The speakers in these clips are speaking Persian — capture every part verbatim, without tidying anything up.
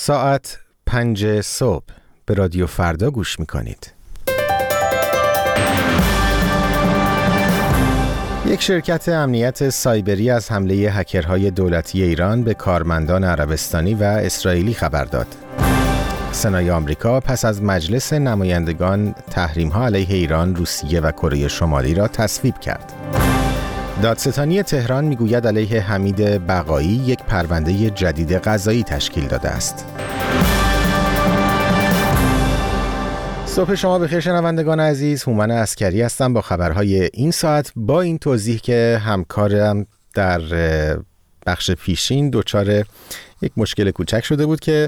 ساعت پنج صبح به رادیو فردا گوش میکنید. یک شرکت امنیت سایبری از حمله هکرهای دولتی ایران به کارمندان عربستانی و اسرائیلی خبر داد. سنای آمریکا پس از مجلس نمایندگان تحریم‌ها علیه ایران، روسیه و کره شمالی را تصویب کرد. دادستانی تهران میگوید علیه حمید بقایی یک پرونده جدید قضایی تشکیل داده است. صبح شما بخیر شنوندگان عزیز، هومن عسکری هستم با خبرهای این ساعت، با این توضیح که همکارم در بخش پیشین دچار یک مشکل کوچک شده بود که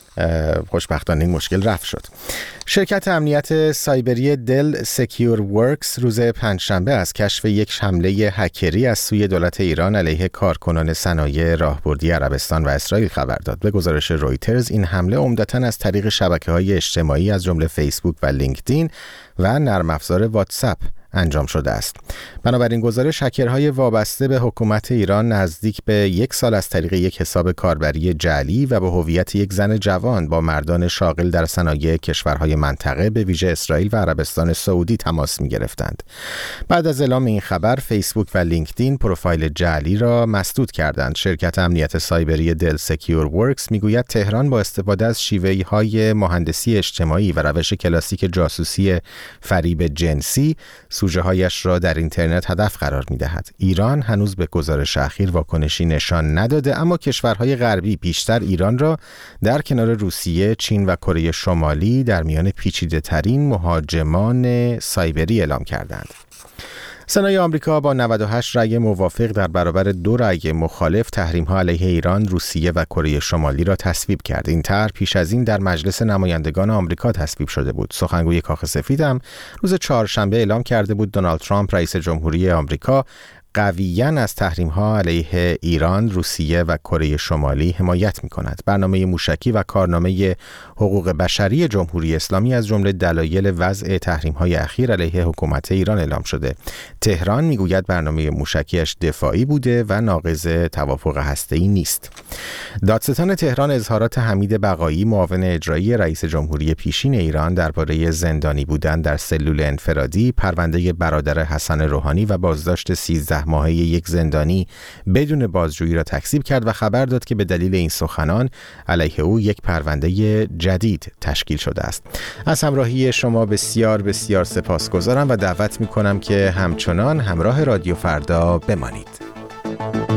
خوشبختانه این مشکل رفع شد. شرکت امنیت سایبری دل سکیور ورکس روز پنجشنبه از کشف یک حمله هکری از سوی دولت ایران علیه کارکنان صنایع راهبردی عربستان و اسرائیل خبر داد. به گزارش رویترز این حمله عمدتاً از طریق شبکه‌های اجتماعی از جمله فیسبوک و لینکدین و نرم افزار واتساپ انجام شده است. بنابراین گزارش هکرهای وابسته به حکومت ایران نزدیک به یک سال از طریق یک حساب کاربری جعلی و با هویت یک زن جوان با مردان شاغل در صنایع کشورهای منطقه به ویژه اسرائیل و عربستان سعودی تماس می گرفتند. بعد از اعلام این خبر فیسبوک و لینکدین پروفایل جعلی را مسدود کردند. شرکت امنیت سایبری دل سکیور ورکس میگوید تهران با استفاده از شیوه‌های مهندسی اجتماعی و روش کلاسیک جاسوسی فریب جنسی سوژه‌هایش را در اینترنت هدف قرار می‌دهد. ایران هنوز به گزارش اخیر واکنشی نشان نداده، اما کشورهای غربی بیشتر ایران را در کنار روسیه، چین و کره شمالی در میان پیچیده‌ترین مهاجمان سایبری اعلام کردند. سنای آمریکا با نود و هشت رأی موافق در برابر دو رأی مخالف تحریم‌ها علیه ایران، روسیه و کره شمالی را تصویب کرد. این طرح پیش از این در مجلس نمایندگان آمریکا تصویب شده بود. سخنگوی کاخ سفید هم روز چهارشنبه اعلام کرده بود دونالد ترامپ رئیس جمهوری آمریکا قویاً از تحریم‌ها علیه ایران، روسیه و کره شمالی حمایت می‌کند. برنامه موشکی و کارنامه حقوق بشری جمهوری اسلامی از جمله دلایل وضع تحریم‌های اخیر علیه حکومت ایران اعلام شده. تهران میگوید برنامه موشکیش دفاعی بوده و ناقض توافق هسته‌ای نیست. دادستان تهران اظهارات حمید بقایی معاون اجرایی رئیس جمهوری پیشین ایران درباره زندانی بودن در سلول انفرادی، پرونده برادر حسن روحانی و بازداشت سیزده ماهه یک زندانی بدون بازجویی را تکذیب کرد و خبر داد که به دلیل این سخنان علیه او یک پرونده جدید تشکیل شده است. از همراهی شما بسیار بسیار سپاسگزارم و دعوت می‌کنم که همچنان همراه رادیو فردا بمانید.